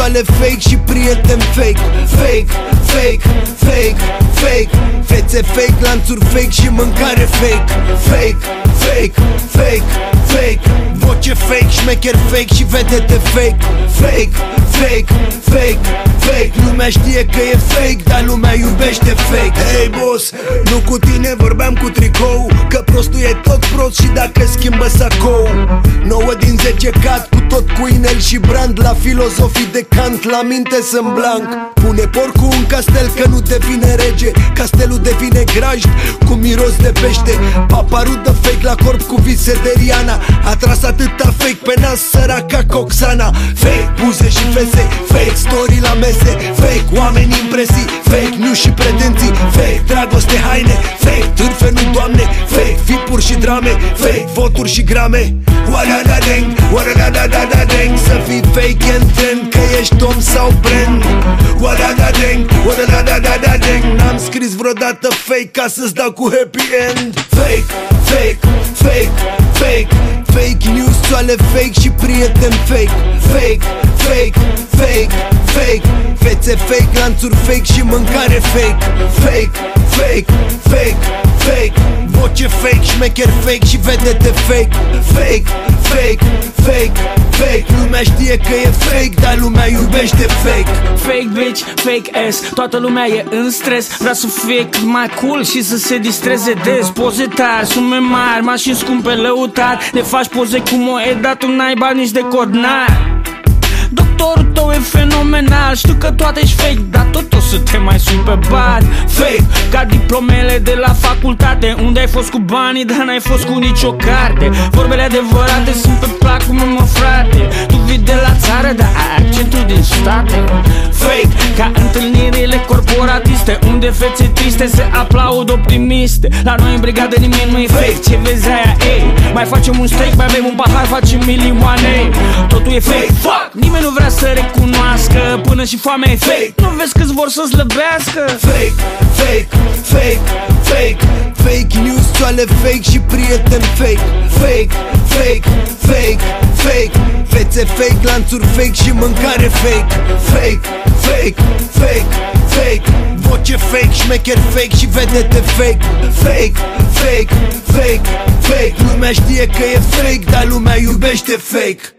soale fake și prieteni fake. Fake, fake, fake, fake. Fețe fake, lanțuri fake și mâncare fake. Fake, fake, fake, fake. Voce fake, șmecher fake și vedete fake. Fake, fake, fake, fake. Lumea știe că e fake, dar lumea iubește fake. Hey boss, nu cu tine vorbeam cu tricou, că prostul e tot prost și dacă schimbă sacou. 9 din 10 cad cu tot cu inel și brand. La filozofii de Kant, la minte sunt blanc. Pune porcul în castel că nu devine rege. Castelul devine grajd cu miros de pește. Paparul dă fake la corp cu vise de Rihanna. A tras atâta fake pe nas săraca Coxana. Fake buze și fese, fake story la mese. Fake oameni impresii, fake news și pretenții. Fake dragoste, haine, fake târfe, nu doamne. Fake vipuri și drame, fake voturi și grame. Wada-da-deng, wada-da-da-da-deng. Să fii fake and trend, că ești om sau brand. Wada-da-deng, wada-da-da-da-deng. N-am scris vreodată fake ca să-ți dau cu happy end. Fake, fake, fake, fake. Fake news, soale fake și prieteni fake. Fake, fake, fake, fake. Fețe fake, lanțuri fake și mâncare fake. Fake, fake, fake, fake. Voce fake, șmecher fake și vedete fake. Fake, fake, fake, fake. Lumea știe că e fake, dar lumea iubește fake. Fake bitch, fake ass, toată lumea e în stres. Vrea să fie mai cool și să se distreze des. Poze tari, sume mari, mașini scumpe, lăutari. Ne faci poze cu moe, dar tu n-ai bani nici de codnar. Doctorul tău e fenomenal, știu că toate ești fake, dar tot o să te mai sun pe bani. Fake, ca diplomele de la facultate, unde ai fost cu banii, dar n-ai fost cu nicio carte. Vorbele adevărate sunt pe placul meu, mă frate. Tu vii de la țară, dar ai accentul din state. Fake, ca întâlnirile corporatiste, unde fețe triste se aplaud optimiste. La noi în brigadă nimeni nu e fake, ce vezi aia, ei. Mai facem un steak, mai bem un pahar, facem milioane. Totul e fake, fuck. Nimeni nu vrea să recunoască, până și foamea e fake. Nu vezi câți vor să slăbească? Fake, fake, fake, fake. Fake news, soale fake și prieteni fake. Fake, fake, fake, fake. Fețe fake, lanțuri fake și mâncare fake. Fake, fake, fake, fake. Voce fake, șmecher fake și vedete fake. Fake, fake, fake, fake. Lumea știe că e fake, dar lumea iubește fake.